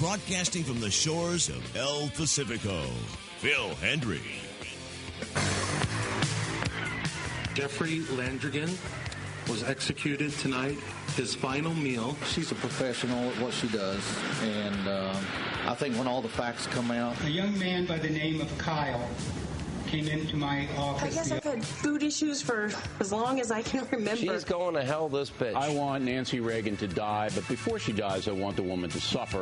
broadcasting from the shores of El Pacifico, Phil Hendry. Jeffrey Landrigan was executed tonight. His final meal. She's a professional at what she does, and I think when all the facts come out. A young man by the name of Kyle came into my office. I guess I've had food issues for as long as I can remember. She's going to hell, this bitch. I want Nancy Reagan to die, but before she dies, I want the woman to suffer.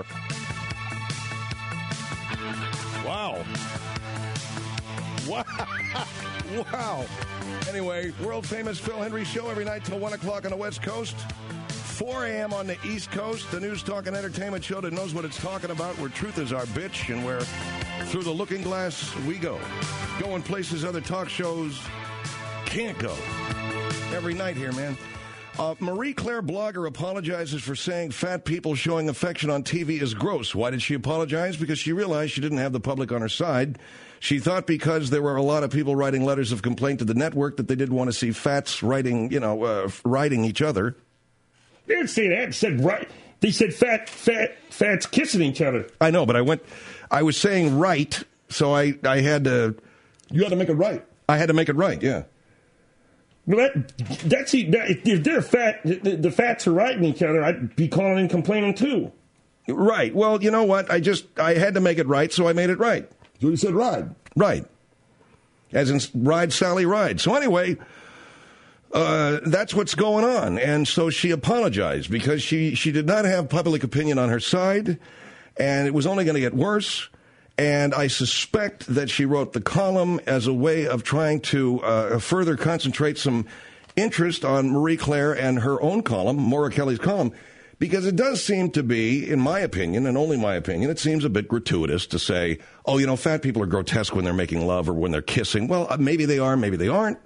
Wow. Wow. Wow. Anyway, world-famous Phil Hendry Show every night till 1 o'clock on the West Coast. 4 a.m. on the East Coast, the news, talk, and entertainment show that knows what it's talking about, where truth is our bitch, and where through the looking glass we go. Going places other talk shows can't go. Every night here, man. Marie Claire blogger apologizes for saying fat people showing affection on TV is gross. Why did she apologize? Because she realized she didn't have the public on her side. She thought because there were a lot of people writing letters of complaint to the network that they didn't want to see fats writing each other. They didn't say that. They said right. They said fats kissing each other. I know, but I was saying right, so I had to. You had to make it right. I had to make it right, yeah. Well, if they're fat, the fats are writing each other, I'd be calling and complaining too. Right. Well, you know what? I had to make it right, so I made it right. So you said ride. Right. As in ride, Sally, ride. So anyway, that's what's going on. And so she apologized because she did not have public opinion on her side, and it was only going to get worse. And I suspect that she wrote the column as a way of trying to further concentrate some interest on Marie Claire and her own column, Maura Kelly's column, because it does seem to be, in my opinion, and only my opinion, it seems a bit gratuitous to say, oh, fat people are grotesque when they're making love or when they're kissing. Well, maybe they are, maybe they aren't.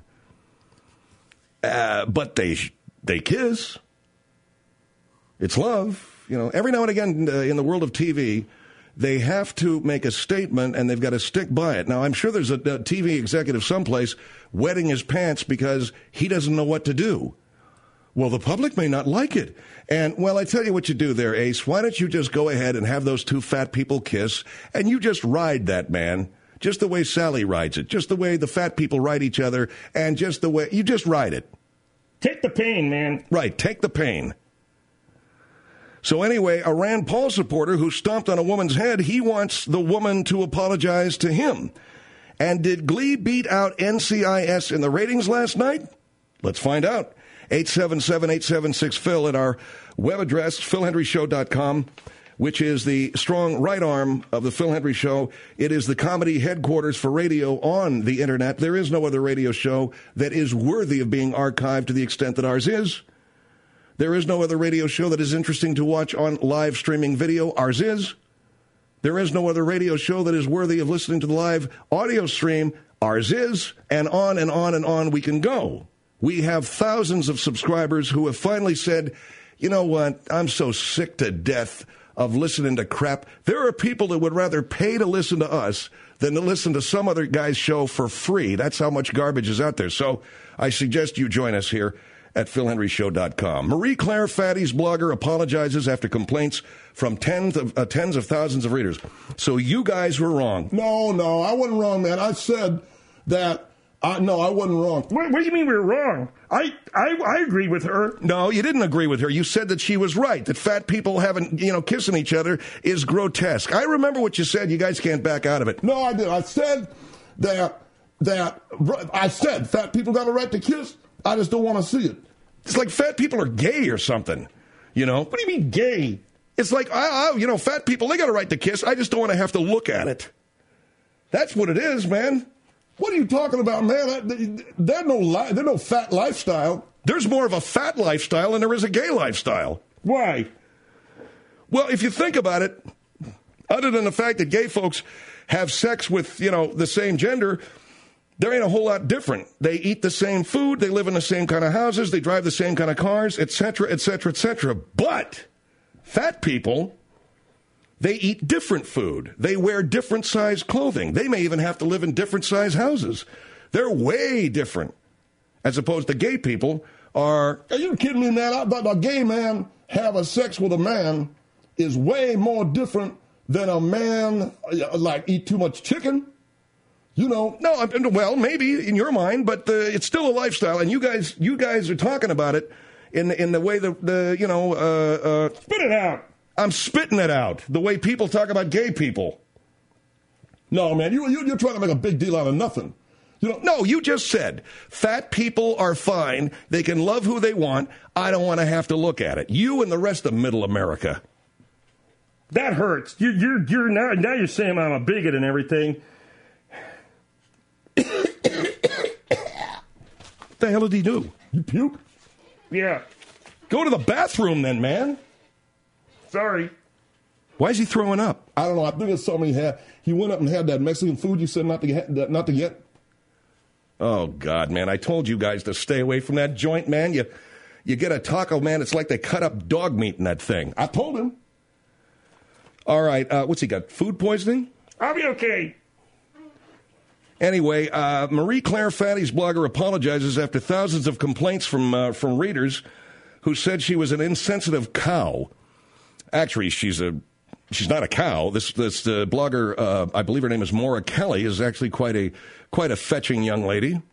But they kiss. It's love. Every now and again in the world of TV, they have to make a statement, and they've got to stick by it. Now, I'm sure there's a TV executive someplace wetting his pants because he doesn't know what to do. Well, the public may not like it. And, well, I tell you what you do there, Ace. Why don't you just go ahead and have those two fat people kiss, and you just ride that, man. Just the way Sally rides it. Just the way the fat people ride each other, and just the way... You just ride it. Take the pain, man. Right, take the pain. So anyway, a Rand Paul supporter who stomped on a woman's head, he wants the woman to apologize to him. And did Glee beat out NCIS in the ratings last night? Let's find out. 877-876-PHIL at our web address, philhendryshow.com, which is the strong right arm of the Phil Hendry Show. It is the comedy headquarters for radio on the Internet. There is no other radio show that is worthy of being archived to the extent that ours is. There is no other radio show that is interesting to watch on live streaming video. Ours is. There is no other radio show that is worthy of listening to the live audio stream. Ours is. And on and on and on we can go. We have thousands of subscribers who have finally said, you know what, I'm so sick to death of listening to crap. There are people that would rather pay to listen to us than to listen to some other guy's show for free. That's how much garbage is out there. So I suggest you join us here at philhendryshow.com. Marie Claire Fatty's blogger apologizes after complaints from tens of thousands of readers. So you guys were wrong. No, I wasn't wrong, man. I said that. No, I wasn't wrong. What do you mean we were wrong? I agreed with her. No, you didn't agree with her. You said that she was right, that fat people having, kissing each other is grotesque. I remember what you said. You guys can't back out of it. No, I did. I said I said fat people got a right to kiss. I just don't want to see it. It's like fat people are gay or something, What do you mean gay? It's like, fat people, they got a right to kiss. I just don't want to have to look at it. That's what it is, man. What are you talking about, man? There's no fat lifestyle. There's more of a fat lifestyle than there is a gay lifestyle. Why? Well, if you think about it, other than the fact that gay folks have sex with, the same gender, there ain't a whole lot different. They eat the same food, they live in the same kind of houses, they drive the same kind of cars, etc., etc., etc. But fat people, they eat different food. They wear different size clothing. They may even have to live in different size houses. They're way different. As opposed to gay people are... Are you kidding me, man? I thought a gay man having sex with a man is way more different than a man like eat too much chicken. You know. No, well, maybe in your mind, but it's still a lifestyle, and you guys are talking about it in the way the spit it out. I'm spitting it out. The way people talk about gay people. No, man, you're trying to make a big deal out of nothing. No, you just said fat people are fine. They can love who they want. I don't want to have to look at it. You and the rest of Middle America. That hurts. You're now you're saying I'm a bigot and everything. What the hell did he do? You puke? Yeah. Go to the bathroom then, man. Sorry. Why is he throwing up? I don't know. I think it's something he had. He went up and had that Mexican food you said not to get. Oh, God, man. I told you guys to stay away from that joint, man. You get a taco, man, it's like they cut up dog meat in that thing. I told him. All right. What's he got? Food poisoning? I'll be okay. Anyway, Marie Claire Fatty's blogger apologizes after thousands of complaints from readers who said she was an insensitive cow. Actually, she's not a cow. This blogger, I believe her name is Maura Kelly, is actually quite a fetching young lady.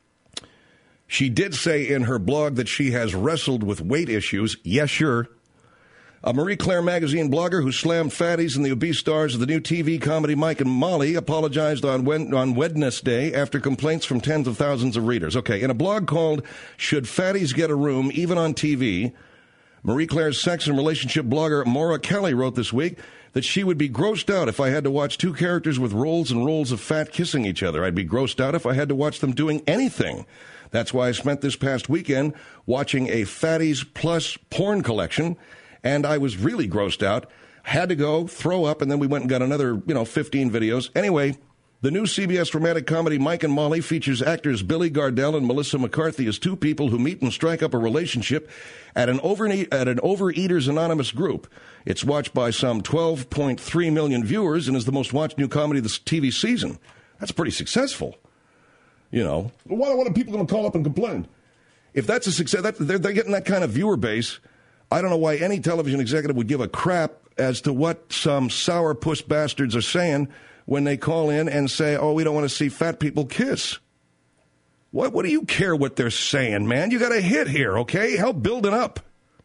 She did say in her blog that she has wrestled with weight issues. Yes, sure. A Marie Claire magazine blogger who slammed fatties and the obese stars of the new TV comedy Mike and Molly apologized on Wednesday after complaints from tens of thousands of readers. Okay, in a blog called Should Fatties Get a Room, Even on TV, Marie Claire's sex and relationship blogger Maura Kelly wrote this week that she would be grossed out if I had to watch two characters with rolls and rolls of fat kissing each other. I'd be grossed out if I had to watch them doing anything. That's why I spent this past weekend watching a Fatties Plus porn collection, and I was really grossed out. Had to go, throw up, and then we went and got another, 15 videos. Anyway, the new CBS romantic comedy Mike and Molly features actors Billy Gardell and Melissa McCarthy as two people who meet and strike up a relationship at an Overeaters Anonymous group. It's watched by some 12.3 million viewers and is the most watched new comedy this TV season. That's pretty successful, Well, why are people going to call up and complain? If that's a success, they're getting that kind of viewer base. I don't know why any television executive would give a crap as to what some sourpuss bastards are saying when they call in and say, oh, we don't want to see fat people kiss. What do you care what they're saying, man? You got a hit here, okay? Help build it up.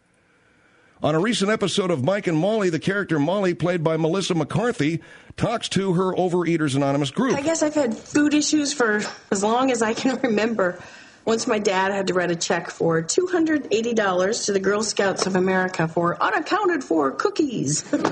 On a recent episode of Mike and Molly, the character Molly, played by Melissa McCarthy, talks to her Overeaters Anonymous group. I guess I've had food issues for as long as I can remember. Once my dad had to write a check for $280 to the Girl Scouts of America for unaccounted for cookies. God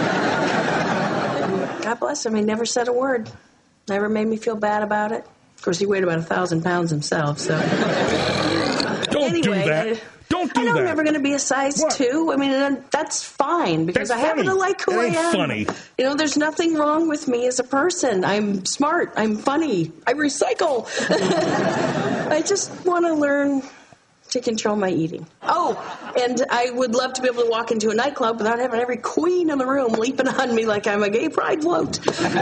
bless him. He never said a word. Never made me feel bad about it. Of course, he weighed about 1,000 pounds himself, so. Don't do that. Don't do that. I'm never going to be a size 2. I mean, that's fine because I happen to like who I am. Funny. There's nothing wrong with me as a person. I'm smart. I'm funny. I recycle. I just want to learn to control my eating. Oh, and I would love to be able to walk into a nightclub without having every queen in the room leaping on me like I'm a gay pride float.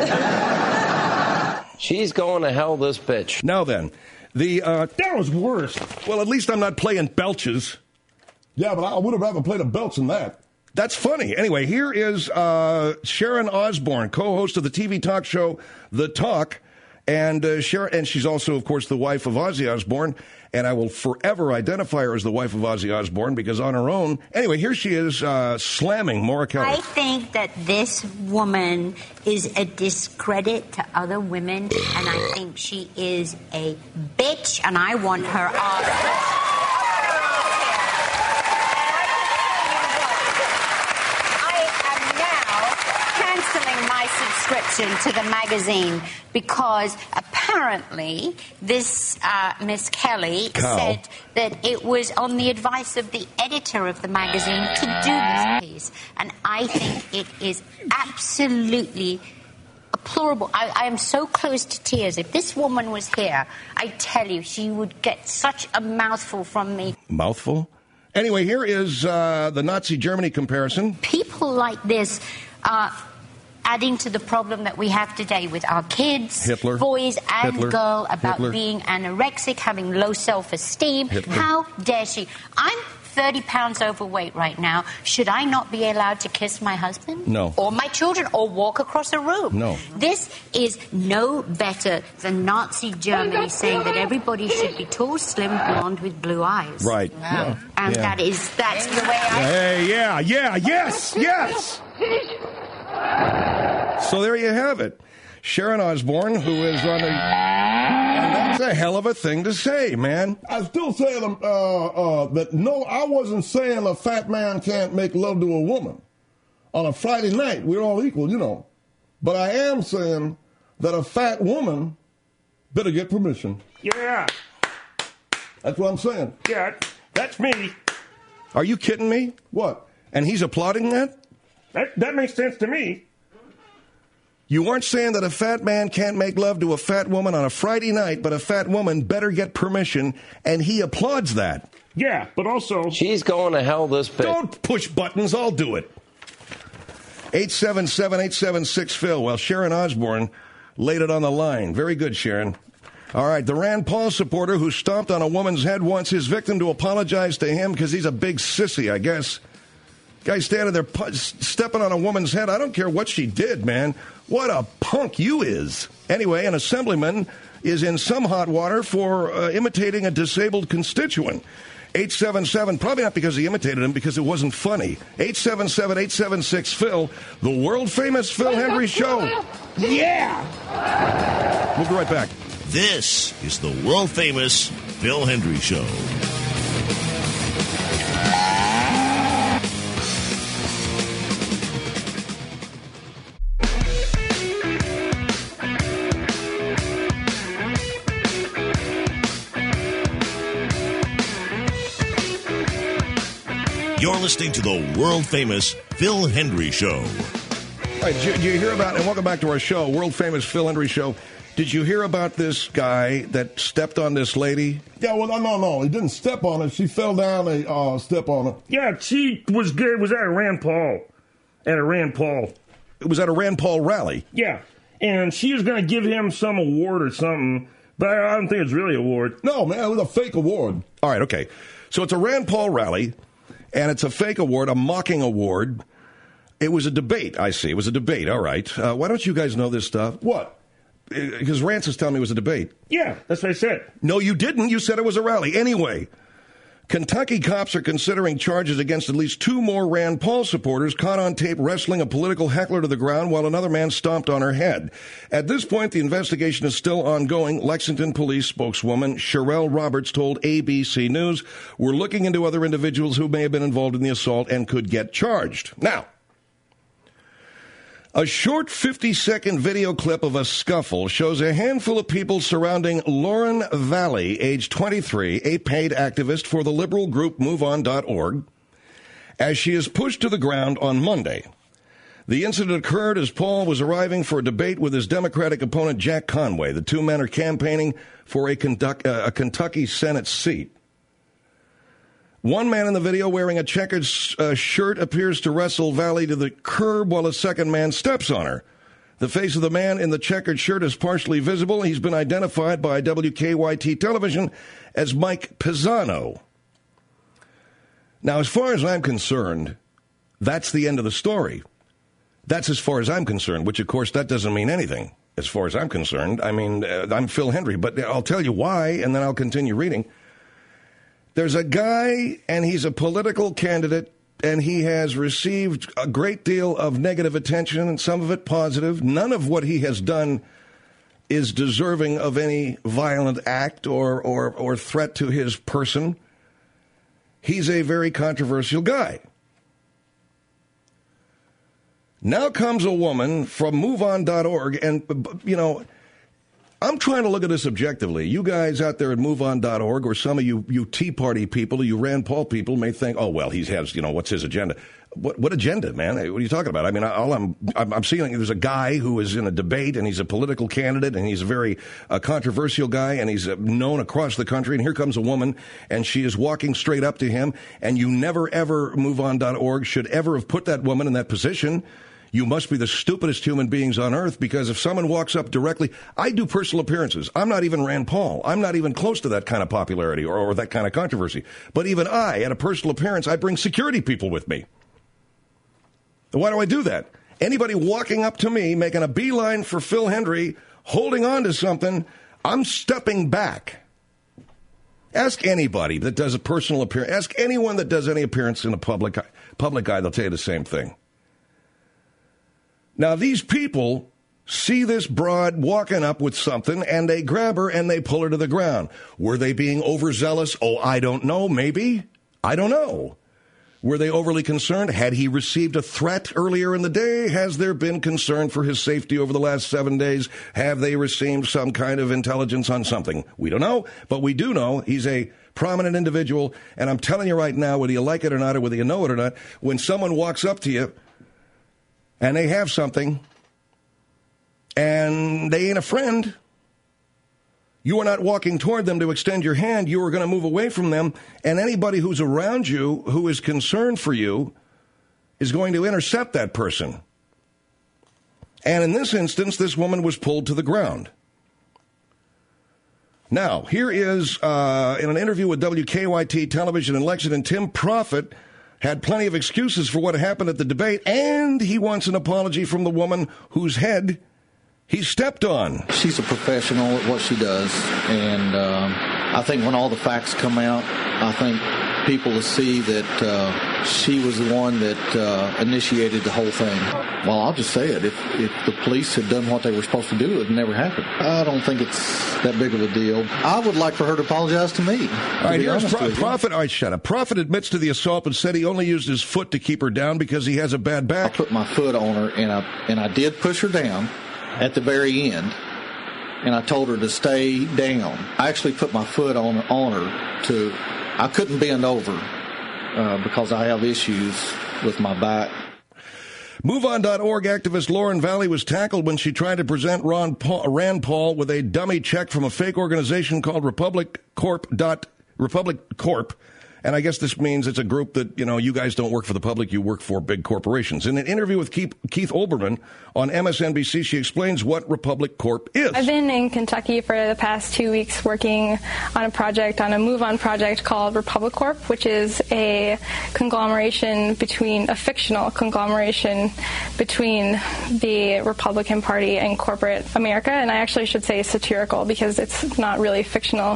She's going to hell, this bitch. Now then. That was worse. Well, at least I'm not playing belches. Yeah, but I would have rather played a belch than that. That's funny. Anyway, here is Sharon Osbourne, co-host of the TV talk show The Talk, and she's also, of course, the wife of Ozzy Osbourne, and I will forever identify her as the wife of Ozzy Osbourne because on her own. Anyway, here she is slamming Maura Kelly. I think that this woman is a discredit to other women, and I think she is a bitch, and I want her off. Subscription to the magazine because apparently this Miss Kelly said that it was on the advice of the editor of the magazine to do this piece, and I think it is absolutely deplorable. I am so close to tears. If this woman was here, I tell you, she would get such a mouthful from me. Mouthful? Anyway, here is the Nazi Germany comparison. People like this adding to the problem that we have today with our kids, Hitler. boys and Hitler. girls, about Hitler. being anorexic, having low self-esteem. Hitler. How dare she? I'm 30 pounds overweight right now. Should I not be allowed to kiss my husband? No. Or my children, or walk across a room? No. This is no better than Nazi Germany saying that everybody should be tall, slim, blonde with blue eyes. Right. Wow. Yeah. And Yeah. that's the way I... Hey, yes. So there you have it. Sharon Osbourne, who is on and that's a hell of a thing to say, man. I still say that no, I wasn't saying a fat man can't make love to a woman. On a Friday night, we're all equal, you know. But I am saying that a fat woman better get permission. Yeah. That's what I'm saying. Yeah, that's me. Are you kidding me? What? And he's applauding that? That makes sense to me. You weren't saying that a fat man can't make love to a fat woman on a Friday night, but a fat woman better get permission, and he applauds that. Yeah, but also... She's going to hell, this bitch. Don't push buttons, I'll do it. 877-876-PHIL. Well, Sharon Osbourne laid it on the line. Very good, Sharon. All right, the Rand Paul supporter who stomped on a woman's head wants his victim to apologize to him because he's a big sissy, I guess. Guy standing there stepping on a woman's head. I don't care what she did, man. What a punk you is. Anyway, an assemblyman is in some hot water for imitating a disabled constituent. 877, probably not because he imitated him, because it wasn't funny. 877-876-PHIL, the world-famous Phil Hendry Show. Yeah! We'll be right back. This is the world-famous Phil Hendry Show. You're listening to the world-famous Phil Hendry Show. All right, did you hear about, and welcome back to our show, world-famous Phil Hendry Show. Did you hear about this guy that stepped on this lady? Yeah, well, no. He didn't step on her. She fell down and stepped on her. Yeah, she was good. Was at a Rand Paul. At a Rand Paul. It was at a Rand Paul rally. Yeah, and she was going to give him some award or something, but I don't think it's really an award. No, man, it was a fake award. All right, okay. So it's a Rand Paul rally, and it's a fake award, a mocking award. It was a debate, I see. It was a debate, all right. Why don't you guys know this stuff? What? Because Rance is telling me it was a debate. Yeah, that's what I said. No, you didn't. You said it was a rally. Anyway, Kentucky cops are considering charges against at least 2 more Rand Paul supporters caught on tape wrestling a political heckler to the ground while another man stomped on her head. At this point, the investigation is still ongoing. Lexington police spokeswoman Sherelle Roberts told ABC News, "We're looking into other individuals who may have been involved in the assault and could get charged." Now, a short 50-second video clip of a scuffle shows a handful of people surrounding Lauren Valley, age 23, a paid activist for the liberal group MoveOn.org, as she is pushed to the ground on Monday. The incident occurred as Paul was arriving for a debate with his Democratic opponent Jack Conway. The two men are campaigning for a Kentucky Senate seat. One man in the video wearing a checkered shirt appears to wrestle Valley to the curb while a second man steps on her. The face of the man in the checkered shirt is partially visible. He's been identified by WKYT television as Mike Pisano. Now, as far as I'm concerned, that's the end of the story. That's as far as I'm concerned, which, of course, that doesn't mean anything as far as I'm concerned. I mean, I'm Phil Hendry, but I'll tell you why, and then I'll continue reading. There's a guy, and he's a political candidate, and he has received a great deal of negative attention, and some of it positive. None of what he has done is deserving of any violent act or threat to his person. He's a very controversial guy. Now comes a woman from MoveOn.org, and, you know, I'm trying to look at this objectively. You guys out there at MoveOn.org, or some of you Tea Party people, you Rand Paul people, may think, oh, well, he has, you know, what's his agenda? What agenda, man? What are you talking about? I mean, all I'm seeing, there's a guy who is in a debate, and he's a political candidate, and he's a very controversial guy, and he's known across the country, and here comes a woman, and she is walking straight up to him, and you never, ever, MoveOn.org should ever have put that woman in that position. you must be the stupidest human beings on earth, because if someone walks up directly, I do personal appearances. I'm not even Rand Paul. I'm not even close to that kind of popularity or that kind of controversy. But even I, at a personal appearance, I bring security people with me. Why do I do that? Anybody walking up to me, making a beeline for Phil Hendrie, holding on to something, I'm stepping back. Ask anybody that does a personal appearance. Ask anyone that does any appearance in a public eye. They'll tell you the same thing. Now, these people see this broad walking up with something, and they grab her and they pull her to the ground. Were they being overzealous? Oh, I don't know. Maybe. I don't know. Were they overly concerned? Had he received a threat earlier in the day? Has there been concern for his safety over the last 7 days? Have they received some kind of intelligence on something? We don't know, but we do know he's a prominent individual, and I'm telling you right now, whether you like it or not, or whether you know it or not, when someone walks up to you and they have something and they ain't a friend, you are not walking toward them to extend your hand. You are going to move away from them, and anybody who's around you who is concerned for you is going to intercept that person. And in this instance, this woman was pulled to the ground. Now, here is, in an interview with WKYT Television in Lexington, Tim Profit had plenty of excuses for what happened at the debate, and he wants an apology from the woman whose head he stepped on. She's a professional at what she does, and I think when all the facts come out, I think people will see that she was the one that initiated the whole thing. Well, I'll just say it. If the police had done what they were supposed to do, it would never happen. I don't think it's that big of a deal. I would like for her to apologize to me. All right, here's Prophet. All right, shut up. Prophet admits to the assault, but said he only used his foot to keep her down because he has a bad back. I put my foot on her, and I did push her down at the very end, and I told her to stay down. I actually put my foot on her to. I couldn't bend over because I have issues with my back. MoveOn.org activist Lauren Valley was tackled when she tried to present Rand Paul with a dummy check from a fake organization called Republic Corp. And I guess this means it's a group that, you guys don't work for the public, you work for big corporations. In an interview with Keith Olbermann on MSNBC, she explains what Republic Corp is. I've been in Kentucky for the past 2 weeks working on a MoveOn project called Republic Corp, which is a fictional conglomeration between the Republican Party and corporate America. And I actually should say satirical because it's not really fictional.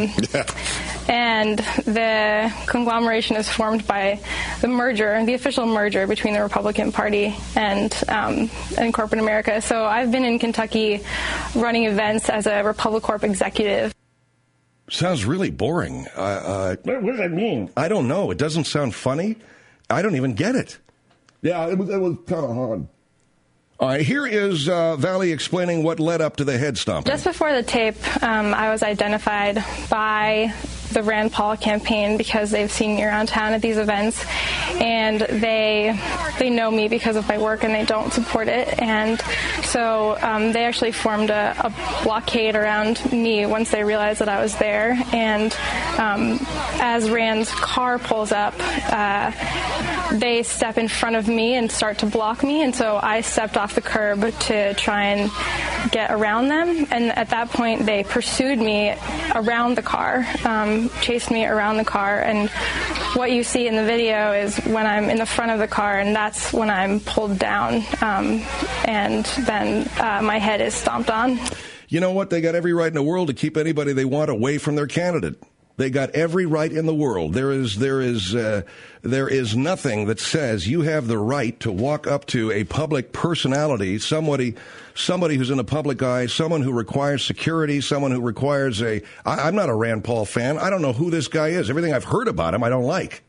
And the conglomeration is formed by the official merger between the Republican Party and corporate America. So I've been in Kentucky running events as a Republic Corp executive. Sounds really boring. What does that mean? I don't know. It doesn't sound funny. I don't even get it. Yeah, it was kind of hard. All right, here is Valley explaining what led up to the head stomping. Just before the tape, I was identified by the Rand Paul campaign because they've seen me around town at these events, and they know me because of my work, and they don't support it. And so they actually formed a blockade around me once they realized that I was there. And as Rand's car pulls up, they step in front of me and start to block me, and so I stepped off the curb to try and get around them. And at that point, they pursued me around the car, chased me around the car. And what you see in the video is when I'm in the front of the car, and that's when I'm pulled down, and then my head is stomped on. You know what? They got every right in the world to keep anybody they want away from their candidate. They got every right in the world. There is nothing that says you have the right to walk up to a public personality, somebody who's in the public eye, someone who requires security, someone who requires I'm not a Rand Paul fan. I don't know who this guy is. Everything I've heard about him, I don't like.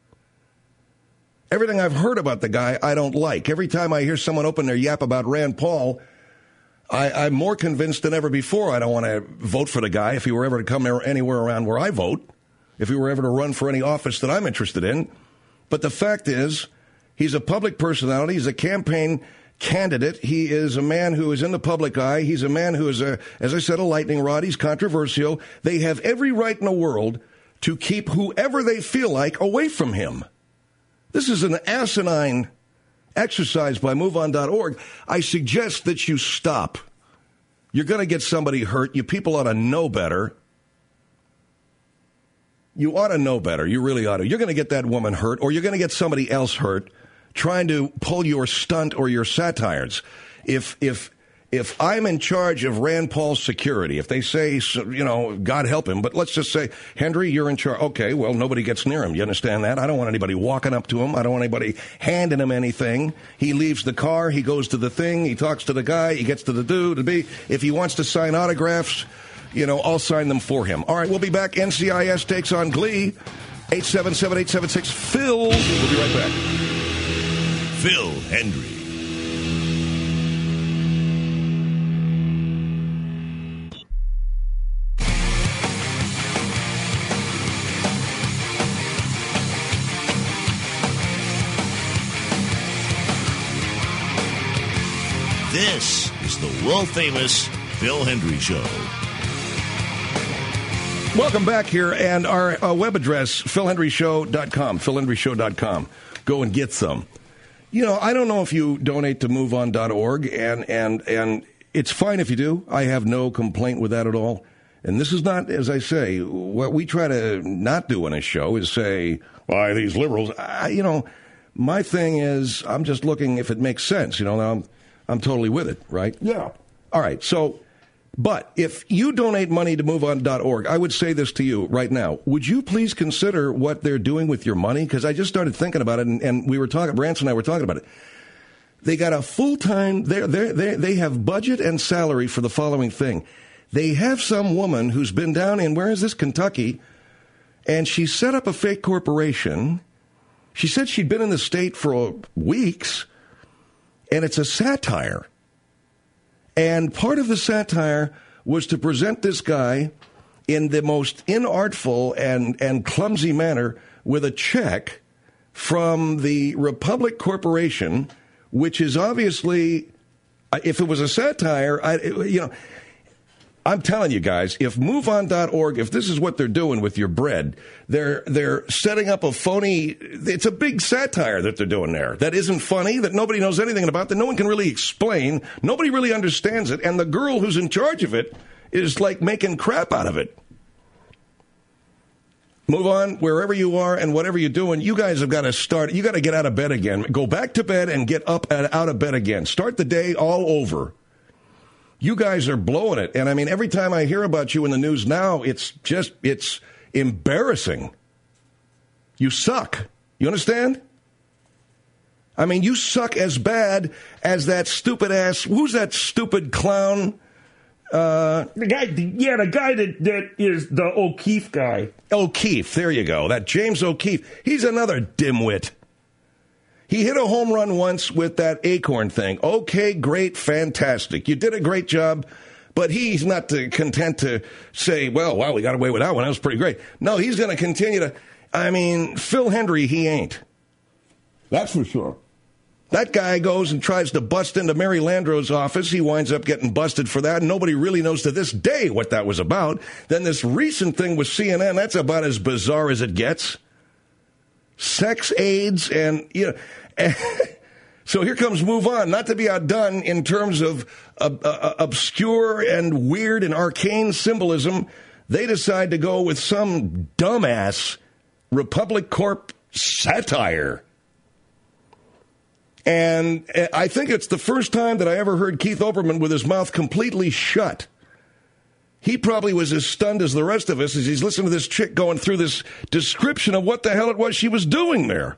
Everything I've heard about the guy, I don't like. Every time I hear someone open their yap about Rand Paul, I'm more convinced than ever before I don't want to vote for the guy if he were ever to come anywhere around where I vote, if he were ever to run for any office that I'm interested in. But the fact is, he's a public personality. He's a campaign candidate. He is a man who is in the public eye. He's a man who is, as I said, a lightning rod. He's controversial. They have every right in the world to keep whoever they feel like away from him. This is an asinine exercise by MoveOn.org, I suggest that you stop. You're going to get somebody hurt. You people ought to know better. You ought to know better. You really ought to. You're going to get that woman hurt, or you're going to get somebody else hurt trying to pull your stunt or your satires. If I'm in charge of Rand Paul's security, if they say, God help him, but let's just say, Henry, you're in charge. Okay, well, nobody gets near him. You understand that? I don't want anybody walking up to him. I don't want anybody handing him anything. He leaves the car. He goes to the thing. He talks to the guy. He gets to the dude. If he wants to sign autographs, I'll sign them for him. All right, we'll be back. NCIS takes on Glee. 877-876-PHIL. We'll be right back. Phil Hendrie. This is the world-famous Phil Hendrie Show. Welcome back here, and our web address, philhendrieshow.com, philhendrieshow.com. Go and get some. I don't know if you donate to MoveOn.org, and it's fine if you do. I have no complaint with that at all. And this is not, as I say, what we try to not do on a show is say, why, these liberals. My thing is, I'm just looking if it makes sense. I'm totally with it, right? Yeah. All right, but if you donate money to MoveOn.org, I would say this to you right now. Would you please consider what they're doing with your money? Because I just started thinking about it, and we were talking, Branson and I were talking about it. They got a full-time, they have budget and salary for the following thing. They have some woman who's been down in, where is this, Kentucky, and she set up a fake corporation. She said she'd been in the state for weeks, and it's a satire. And part of the satire was to present this guy in the most inartful and clumsy manner with a check from the Republic Corporation, which is obviously, if it was a satire, I'm telling you guys, if MoveOn.org, if this is what they're doing with your bread, they're setting up a phony, it's a big satire that they're doing there. That isn't funny, that nobody knows anything about, that no one can really explain. Nobody really understands it. And the girl who's in charge of it is like making crap out of it. Move on, wherever you are and whatever you're doing, you guys have got to start. You got to get out of bed again. Go back to bed and get up and out of bed again. Start the day all over. You guys are blowing it. And I mean, every time I hear about you in the news now, it's embarrassing. You suck. You understand? I mean, you suck as bad as that stupid ass, who's that stupid clown? The guy that is the O'Keefe guy. O'Keefe, there you go. That James O'Keefe. He's another dimwit. He hit a home run once with that Acorn thing. Okay, great, fantastic. You did a great job, but he's not content to say, well, we got away with that one. That was pretty great. No, he's going to continue to, Phil Hendrie, he ain't. That's for sure. That guy goes and tries to bust into Mary Landrieu's office. He winds up getting busted for that. Nobody really knows to this day what that was about. Then this recent thing with CNN, that's about as bizarre as it gets. Sex aids and, so here comes Move On, not to be outdone in terms of obscure and weird and arcane symbolism. They decide to go with some dumbass Republic Corp satire. And I think it's the first time that I ever heard Keith Olbermann with his mouth completely shut. He probably was as stunned as the rest of us as he's listening to this chick going through this description of what the hell it was she was doing there.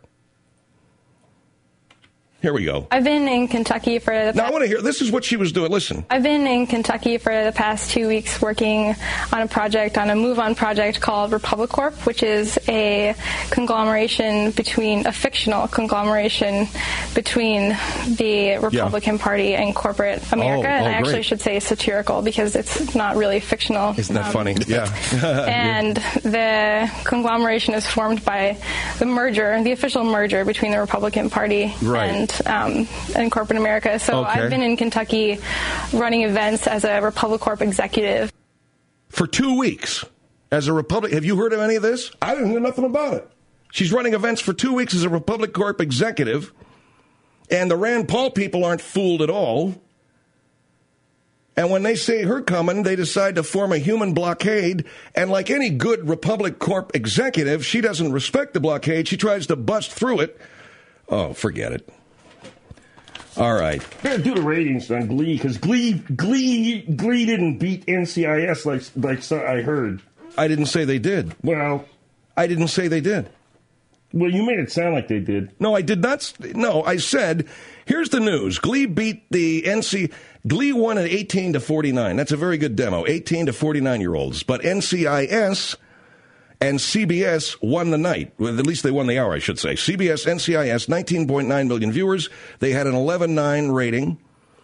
Here we go. I've been in Kentucky for the past... Now, I want to hear... This is what she was doing. Listen. I've been in Kentucky for the past 2 weeks working on a move-on project called Republic Corp, which is a conglomeration a fictional conglomeration between the Republican Party and corporate America. And I actually should say satirical because it's not really fictional. Isn't that funny? Yeah. And the conglomeration is formed by the official merger between the Republican Party and corporate America. So I've been in Kentucky running events as a Republic Corp executive. For 2 weeks as a Republic. Have you heard of any of this? I didn't hear nothing about it. She's running events for 2 weeks as a Republic Corp executive. And the Rand Paul people aren't fooled at all. And when they see her coming, they decide to form a human blockade. And like any good Republic Corp executive, she doesn't respect the blockade. She tries to bust through it. Oh, forget it. All right. Better do the ratings on Glee, because Glee didn't beat NCIS like I heard. I didn't say they did. Well, I didn't say they did. Well, you made it sound like they did. No, I did not. No, I said, here's the news. Glee beat the Glee won at 18 to 49. That's a very good demo. 18 to 49-year-olds. But NCIS and CBS won the night. Well, at least they won the hour, I should say. CBS, NCIS, 19.9 million viewers. They had an 11.9 rating.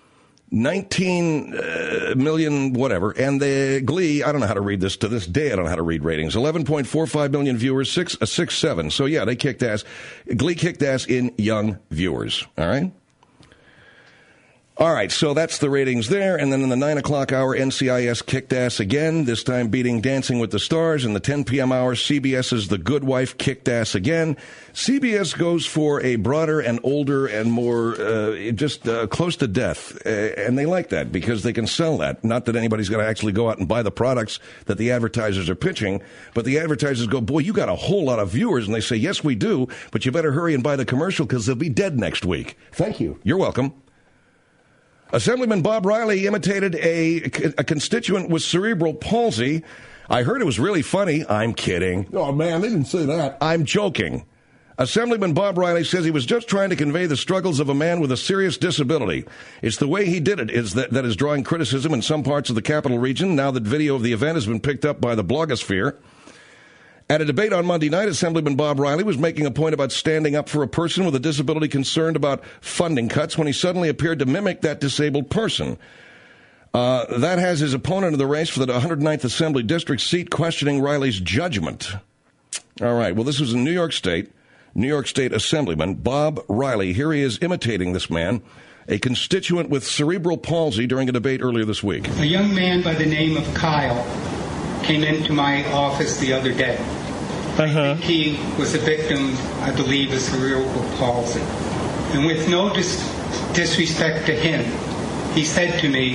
19 million whatever. And the Glee, I don't know how to read this. To this day, I don't know how to read ratings. 11.45 million viewers, 6.7. So, yeah, they kicked ass. Glee kicked ass in young viewers. All right? All right, so that's the ratings there. And then in the 9 o'clock hour, NCIS kicked ass again, this time beating Dancing with the Stars. In the 10 p.m. hour, CBS's The Good Wife kicked ass again. CBS goes for a broader and older and more close to death. And they like that because they can sell that. Not that anybody's going to actually go out and buy the products that the advertisers are pitching. But the advertisers go, boy, you got a whole lot of viewers. And they say, yes, we do. But you better hurry and buy the commercial because they'll be dead next week. Thank you. You're welcome. Assemblyman Bob Riley imitated a constituent with cerebral palsy. I heard it was really funny. I'm kidding. Oh, man, they didn't say that. I'm joking. Assemblyman Bob Riley says he was just trying to convey the struggles of a man with a serious disability. It's the way he did it that is drawing criticism in some parts of the capital region now that video of the event has been picked up by the blogosphere. At a debate on Monday night, Assemblyman Bob Riley was making a point about standing up for a person with a disability concerned about funding cuts when he suddenly appeared to mimic that disabled person. That has his opponent in the race for the 109th Assembly District seat questioning Riley's judgment. All right, well, this was in New York State Assemblyman Bob Riley. Here he is imitating this man, a constituent with cerebral palsy, during a debate earlier this week. A young man by the name of Kyle came into my office the other day. I think he was a victim, I believe, of cerebral palsy. And with no disrespect to him, he said to me,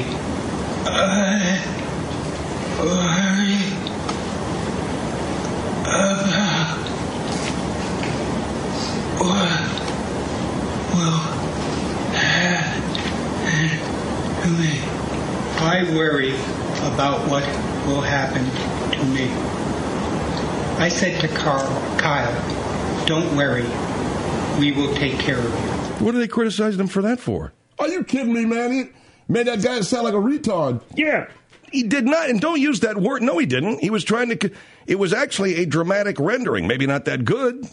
I worry about what will happen to me. I said to Kyle, don't worry, we will take care of you. What are they criticizing him for that for? Are you kidding me, man? He made that guy sound like a retard. Yeah, he did not. And don't use that word. No, he didn't. He was trying to. It was actually a dramatic rendering. Maybe not that good.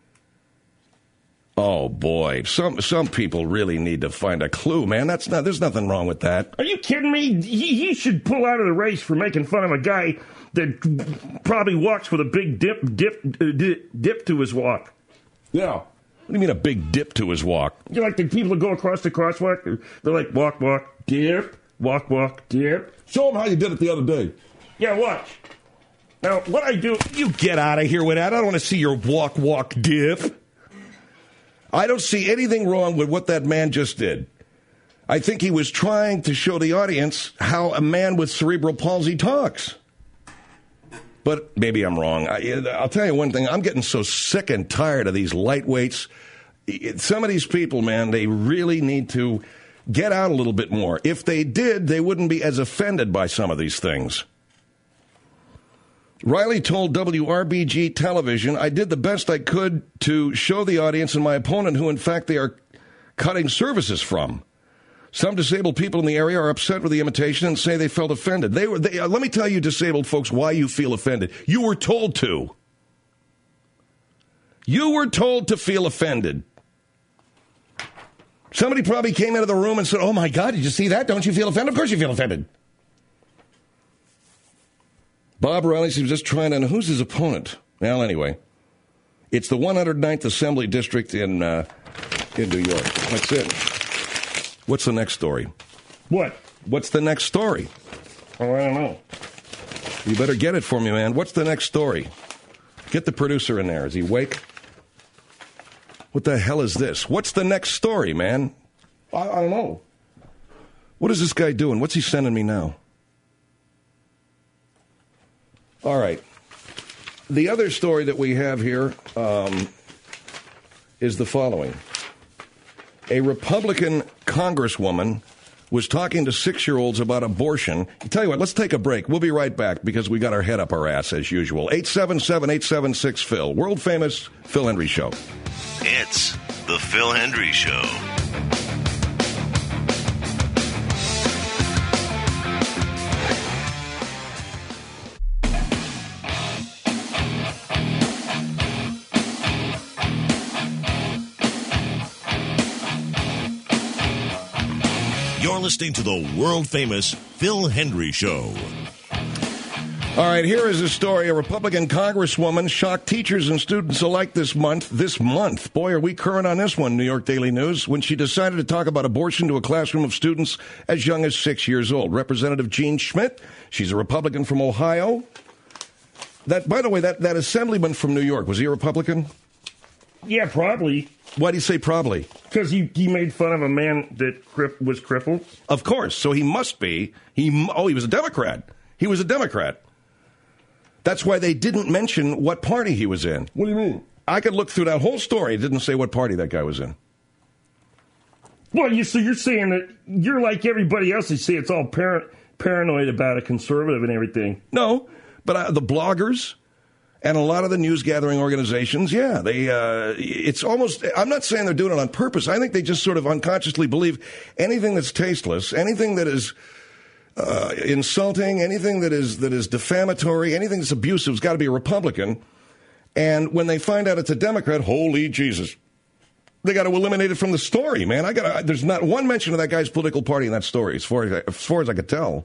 Oh, boy. Some people really need to find a clue, man. There's nothing wrong with that. Are you kidding me? He should pull out of the race for making fun of a guy that probably walks with a big dip to his walk. Yeah. What do you mean a big dip to his walk? You like the people that go across the crosswalk? They're like, walk, walk, dip, walk, walk, dip. Show them how you did it the other day. Yeah, watch. Now, what I do... You get out of here with that. I don't want to see your walk, walk, dip. I don't see anything wrong with what that man just did. I think he was trying to show the audience how a man with cerebral palsy talks. But maybe I'm wrong. I'll tell you one thing. I'm getting so sick and tired of these lightweights. Some of these people, man, they really need to get out a little bit more. If they did, they wouldn't be as offended by some of these things. Riley told WRBG television, I did the best I could to show the audience and my opponent who, in fact, they are cutting services from. Some disabled people in the area are upset with the imitation and say they felt offended. Let me tell you, disabled folks, why you feel offended. You were told to. You were told to feel offended. Somebody probably came into the room and said, oh, my God, did you see that? Don't you feel offended? Of course you feel offended. Bob Riley, he was just trying to know who's his opponent. Well, anyway, it's the 109th Assembly District in New York. That's it. What's the next story? What? What's the next story? Oh, I don't know. You better get it for me, man. What's the next story? Get the producer in there. Is he awake? What the hell is this? What's the next story, man? I don't know. What is this guy doing? What's he sending me now? All right. The other story that we have here is the following. A Republican congresswoman was talking to 6-year-olds about abortion. I tell you what, let's take a break. We'll be right back because we got our head up our ass as usual. 877-876-PHIL. World famous Phil Hendry Show. It's the Phil Hendry Show. You're listening to the world-famous Phil Hendry Show. All right, here is a story. A Republican congresswoman shocked teachers and students alike this month. Boy, are we current on this one, New York Daily News, when she decided to talk about abortion to a classroom of students as young as 6 years old. Representative Jean Schmidt, she's a Republican from Ohio. By the way, that assemblyman from New York, was he a Republican? Yeah, probably. Why do you say probably? Because he made fun of a man that was crippled. Of course. So he must be. He was a Democrat. He was a Democrat. That's why they didn't mention what party he was in. What do you mean? I could look through that whole story. It didn't say what party that guy was in. Well, so you're saying that you're like everybody else. They say it's all paranoid about a conservative and everything. No, but the bloggers and a lot of the news-gathering organizations, yeah, it's almost, I'm not saying they're doing it on purpose. I think they just sort of unconsciously believe anything that's tasteless, anything that is insulting, anything that is defamatory, anything that's abusive has got to be a Republican. And when they find out it's a Democrat, holy Jesus, they got to eliminate it from the story, man. There's not one mention of that guy's political party in that story, as far as I could tell.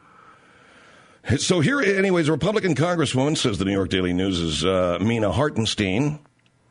So here, anyways, a Republican congresswoman, says the New York Daily News, is Mina Hartenstein.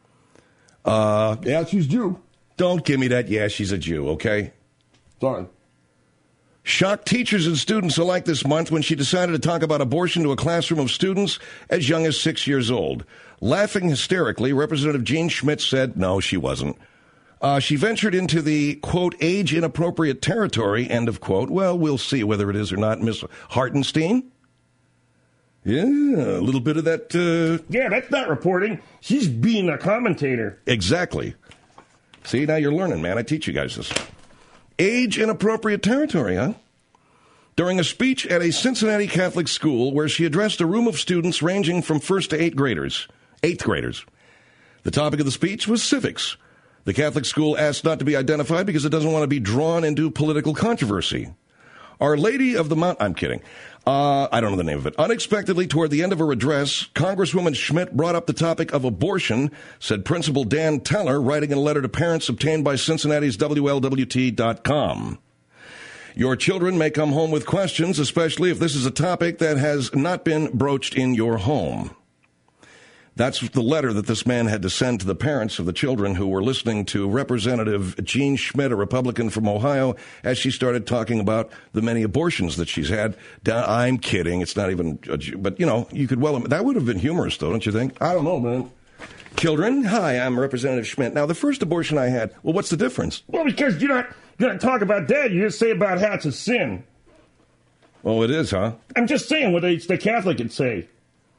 Yeah, she's Jew. Don't give me that, yeah, she's a Jew, okay? Sorry. Shocked teachers and students alike this month when she decided to talk about abortion to a classroom of students as young as 6 years old. Laughing hysterically, Representative Jean Schmidt said, no, she wasn't. She ventured into the, quote, age-inappropriate territory, end of quote. Well, we'll see whether it is or not, Miss Hartenstein. Yeah, a little bit of that. Yeah, that's not reporting. She's being a commentator. Exactly. See, now you're learning, man. I teach you guys this. Age-inappropriate territory, huh? During a speech at a Cincinnati Catholic school where she addressed a room of students ranging from 1st to 8th graders. The topic of the speech was civics. The Catholic school asked not to be identified because it doesn't want to be drawn into political controversy. Our Lady of the Mount... I'm kidding. I don't know the name of it. Unexpectedly, toward the end of her address, Congresswoman Schmidt brought up the topic of abortion, said Principal Dan Teller, writing in a letter to parents obtained by Cincinnati's WLWT.com. Your children may come home with questions, especially if this is a topic that has not been broached in your home. That's the letter that this man had to send to the parents of the children who were listening to Representative Jean Schmidt, a Republican from Ohio, as she started talking about the many abortions that she's had. I'm kidding. It's not even, but, you know, you could that would have been humorous, though, don't you think? I don't know, man. Children, hi, I'm Representative Schmidt. Now, the first abortion I had, well, what's the difference? Well, because you're not going to talk about that. You just say about how it's a sin. Oh, it is, huh? I'm just saying what the Catholic would say.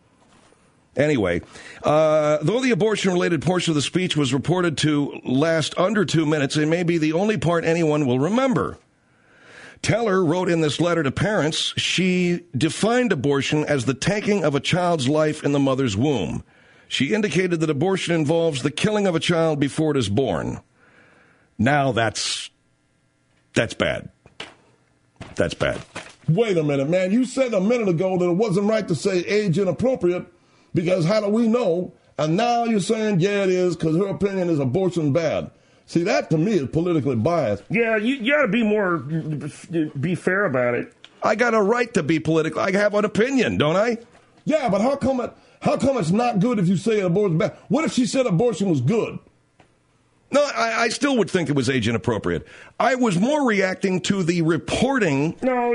Anyway, though the abortion-related portion of the speech was reported to last under 2 minutes, it may be the only part anyone will remember. Teller wrote in this letter to parents, she defined abortion as the taking of a child's life in the mother's womb. She indicated that abortion involves the killing of a child before it is born. Now that's bad. That's bad. Wait a minute, man. You said a minute ago that it wasn't right to say age inappropriate. Because how do we know? And now you're saying, yeah, it is, because her opinion is abortion bad. See, that to me is politically biased. Yeah, you got to be fair about it. I got a right to be political. I have an opinion, don't I? Yeah, but how come it's not good if you say abortion bad? What if she said abortion was good? No, I still would think it was age inappropriate. I was more reacting to the reporting. No.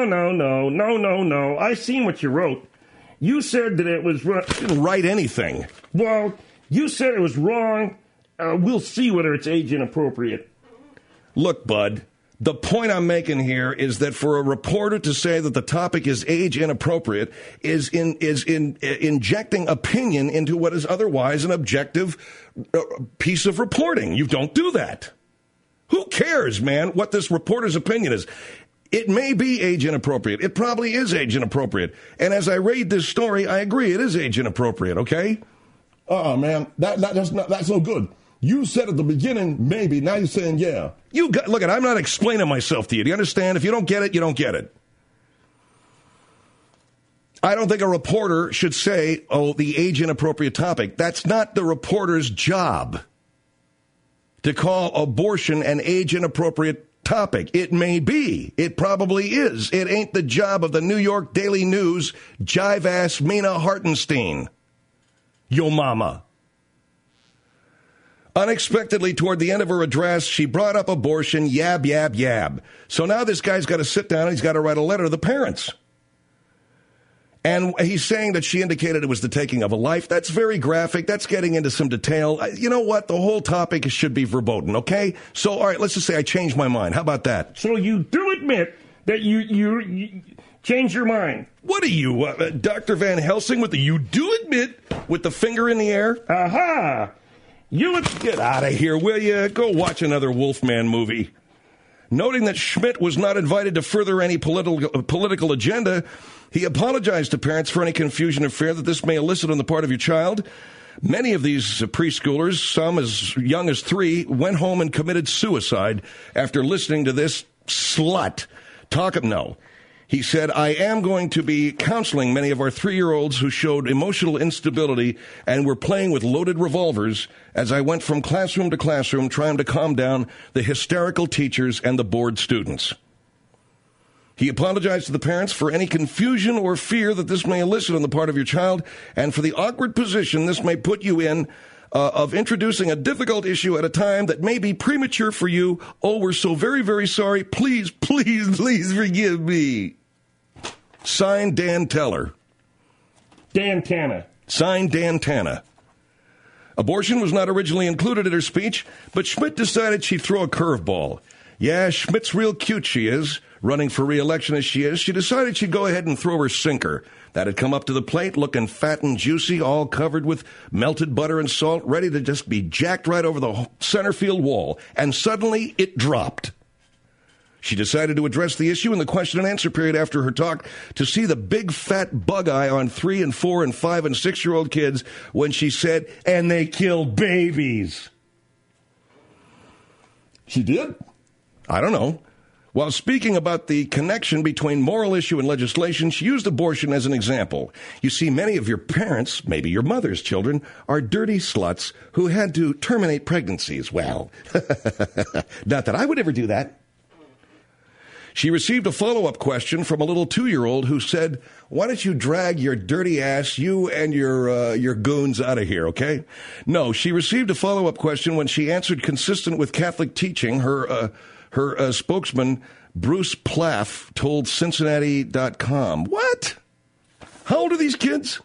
I seen what you wrote. You said that it was wrong. I didn't write anything. Well, you said it was wrong we'll see whether it's age inappropriate. Look, bud, the point I'm making here is that for a reporter to say that the topic is age inappropriate is injecting opinion into what is otherwise an objective piece of reporting. You don't do that. Who cares, man, what this reporter's opinion is? It may be age inappropriate. It probably is age inappropriate. And as I read this story, I agree it is age inappropriate, okay? Man, that's no good. You said at the beginning, maybe. Now you're saying, yeah. Look, I'm not explaining myself to you. Do you understand? If you don't get it, you don't get it. I don't think a reporter should say, the age inappropriate topic. That's not the reporter's job to call abortion an age inappropriate topic. It may be. It probably is. It ain't the job of the New York Daily News jive-ass Mina Hartenstein. Yo mama. Unexpectedly, toward the end of her address, she brought up abortion, yab, yab, yab. So now this guy's got to sit down and he's got to write a letter to the parents. And he's saying that she indicated it was the taking of a life. That's very graphic. That's getting into some detail. You know what? The whole topic should be verboten, okay? So, all right, let's just say I changed my mind. How about that? So you do admit that you changed your mind? What are you, Dr. Van Helsing with the you do admit with the finger in the air? Aha! You would get out of here, will you? Go watch another Wolfman movie. Noting that Schmidt was not invited to further any political agenda, he apologized to parents for any confusion or fear that this may elicit on the part of your child. Many of these preschoolers, some as young as 3, went home and committed suicide after listening to this slut talk. No. He said, I am going to be counseling many of our 3-year-olds who showed emotional instability and were playing with loaded revolvers as I went from classroom to classroom trying to calm down the hysterical teachers and the bored students. He apologized to the parents for any confusion or fear that this may elicit on the part of your child and for the awkward position this may put you in of introducing a difficult issue at a time that may be premature for you. Oh, we're so very, very sorry. Please, please, please forgive me. Signed, Dan Teller. Dan Tana. Signed, Dan Tana. Abortion was not originally included in her speech, but Schmidt decided she'd throw a curveball. Yeah, Schmidt's real cute, she is. Running for re-election as she is, she decided she'd go ahead and throw her sinker. That had come up to the plate, looking fat and juicy, all covered with melted butter and salt, ready to just be jacked right over the center field wall. And suddenly, it dropped. She decided to address the issue in the question and answer period after her talk to see the big fat bug eye on 3 and 4 and 5 and 6-year-old kids when she said, and they killed babies. She did? I don't know. While speaking about the connection between moral issue and legislation, she used abortion as an example. You see, many of your parents, maybe your mother's children, are dirty sluts who had to terminate pregnancies. Well, not that I would ever do that. She received a follow-up question from a little 2-year-old who said, why don't you drag your dirty ass, you and your goons out of here, okay? No, she received a follow-up question when she answered consistent with Catholic teaching. Her spokesman, Bruce Plaff, told Cincinnati.com. What? How old are these kids?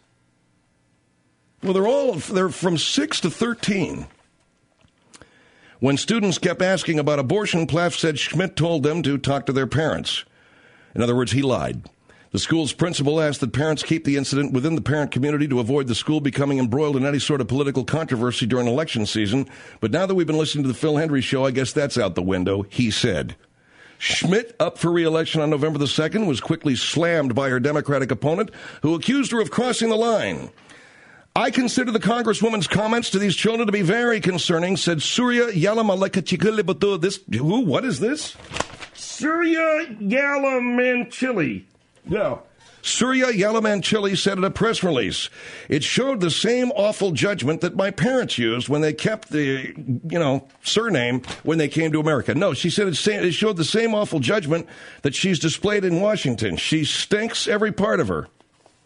Well, they're from 6 to 13. When students kept asking about abortion, Plaff said Schmidt told them to talk to their parents. In other words, he lied. The school's principal asked that parents keep the incident within the parent community to avoid the school becoming embroiled in any sort of political controversy during election season. But now that we've been listening to the Phil Hendrie Show, I guess that's out the window, he said. Schmidt, up for re-election on November the 2nd, was quickly slammed by her Democratic opponent, who accused her of crossing the line. I consider the Congresswoman's comments to these children to be very concerning, said Surya Yalamanchili. This, who? What is this? Surya Yalamanchili. Yeah. Surya Yalamanchili said in a press release, it showed the same awful judgment that my parents used when they kept the, surname when they came to America. No, she said it showed the same awful judgment that she's displayed in Washington. She stinks, every part of her.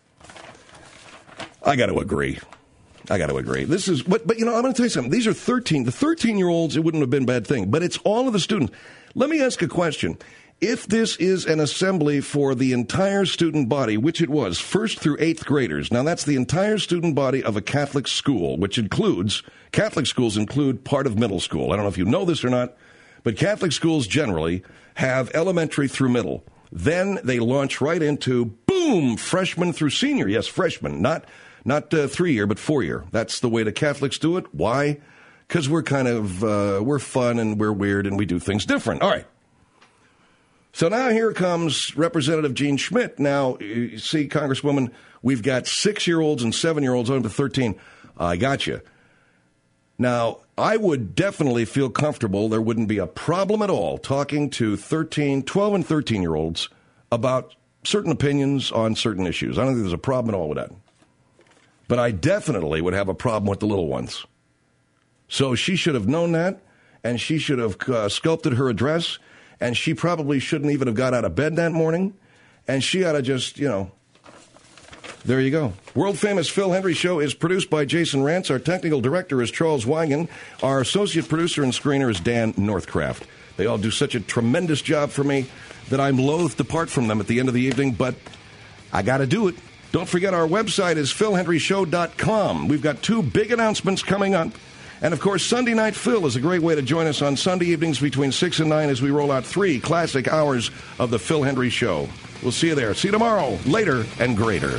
I got to agree. This is, but I'm going to tell you something. These are 13. The 13-year-olds, it wouldn't have been a bad thing, but it's all of the students. Let me ask a question. if this is an assembly for the entire student body, which it was, 1st through 8th graders, now that's the entire student body of a Catholic school, which includes, Catholic schools include part of middle school. I don't know if you know this or not, but Catholic schools generally have elementary through middle. Then they launch right into, boom, freshman through senior. Yes, freshman, not 3-year, but 4-year. That's the way the Catholics do it. Why? Because we're kind of, we're fun and we're weird and we do things different. All right. So now here comes Representative Gene Schmidt. Now, you see, Congresswoman, we've got 6-year-olds and 7-year-olds on to 13. I got you. Now, I would definitely feel comfortable. There wouldn't be a problem at all talking to 12 and 13-year-olds about certain opinions on certain issues. I don't think there's a problem at all with that. But I definitely would have a problem with the little ones. So she should have known that, and she should have sculpted her address. And she probably shouldn't even have got out of bed that morning. And she ought to just, there you go. World-famous Phil Hendrie Show is produced by Jason Rantz. Our technical director is Charles Wigan. Our associate producer and screener is Dan Northcraft. They all do such a tremendous job for me that I'm loath to part from them at the end of the evening, but I got to do it. Don't forget our website is philhendryshow.com. We've got 2 big announcements coming up. And, of course, Sunday Night Phil is a great way to join us on Sunday evenings between 6 and 9 as we roll out 3 classic hours of the Phil Hendrie Show. We'll see you there. See you tomorrow, later and greater.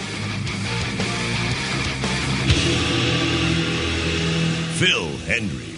Phil Hendrie.